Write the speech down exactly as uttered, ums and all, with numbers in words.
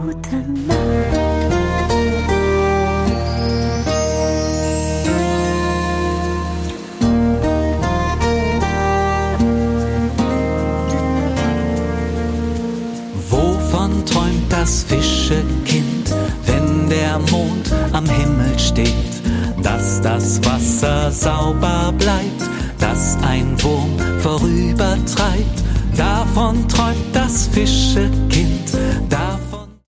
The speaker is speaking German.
gute Nacht. Wovon träumt das Fischekind, wenn der Mond am Himmel steht? Dass das Wasser sauber bleibt, dass ein Wurm vorübertreibt. Davon träumt das Fischekind.